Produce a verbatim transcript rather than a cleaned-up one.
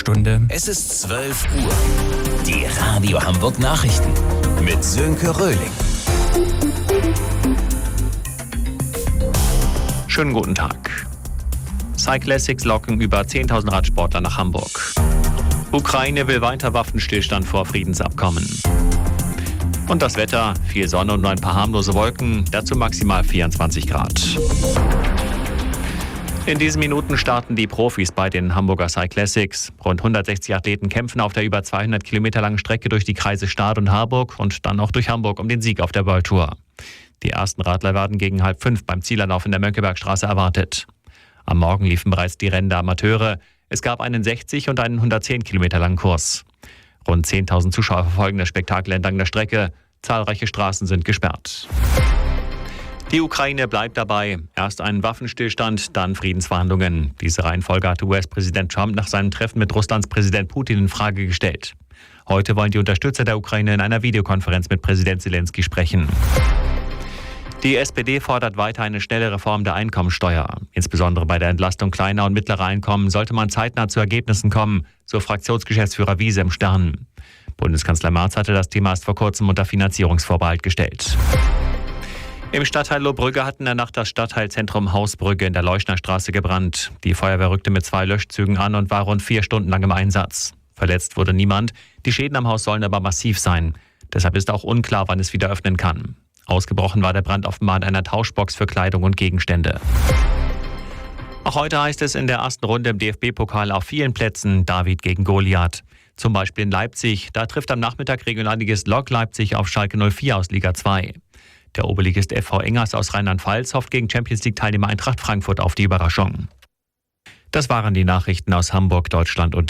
Stunde. Es ist zwölf Uhr. Die Radio Hamburg Nachrichten mit Sönke Röhling. Schönen guten Tag. Cyclassics locken über zehntausend Radsportler nach Hamburg. Ukraine will weiter Waffenstillstand vor Friedensabkommen. Und das Wetter, viel Sonne und nur ein paar harmlose Wolken, dazu maximal vierundzwanzig Grad. In diesen Minuten starten die Profis bei den Hamburger Cyclassics. Rund hundertsechzig Athleten kämpfen auf der über zweihundert Kilometer langen Strecke durch die Kreise Stade und Harburg und dann auch durch Hamburg um den Sieg auf der World Tour. Die ersten Radler werden gegen halb fünf beim Zielanlauf in der Mönckebergstraße erwartet. Am Morgen liefen bereits die Rennen der Amateure. Es gab einen sechzig und einen hundertzehn Kilometer langen Kurs. Rund zehntausend Zuschauer verfolgen das Spektakel entlang der Strecke. Zahlreiche Straßen sind gesperrt. Die Ukraine bleibt dabei. Erst einen Waffenstillstand, dann Friedensverhandlungen. Diese Reihenfolge hatte U S-Präsident Trump nach seinem Treffen mit Russlands Präsident Putin in Frage gestellt. Heute wollen die Unterstützer der Ukraine in einer Videokonferenz mit Präsident Zelensky sprechen. Die S P D fordert weiter eine schnelle Reform der Einkommensteuer. Insbesondere bei der Entlastung kleiner und mittlerer Einkommen sollte man zeitnah zu Ergebnissen kommen, so Fraktionsgeschäftsführer Wiese im Stern. Bundeskanzler Merz hatte das Thema erst vor kurzem unter Finanzierungsvorbehalt gestellt. Im Stadtteil Lohbrügge hat in der Nacht das Stadtteilzentrum Hausbrügge in der Leuschnerstraße gebrannt. Die Feuerwehr rückte mit zwei Löschzügen an und war rund vier Stunden lang im Einsatz. Verletzt wurde niemand. Die Schäden am Haus sollen aber massiv sein. Deshalb ist auch unklar, wann es wieder öffnen kann. Ausgebrochen war der Brand offenbar in einer Tauschbox für Kleidung und Gegenstände. Auch heute heißt es in der ersten Runde im D F B-Pokal auf vielen Plätzen David gegen Goliath. Zum Beispiel in Leipzig. Da trifft am Nachmittag Regionalligist Lok Leipzig auf Schalke null vier aus Liga zwei. Der Oberligist F V Engers aus Rheinland-Pfalz hofft gegen Champions-League-Teilnehmer Eintracht Frankfurt auf die Überraschung. Das waren die Nachrichten aus Hamburg, Deutschland und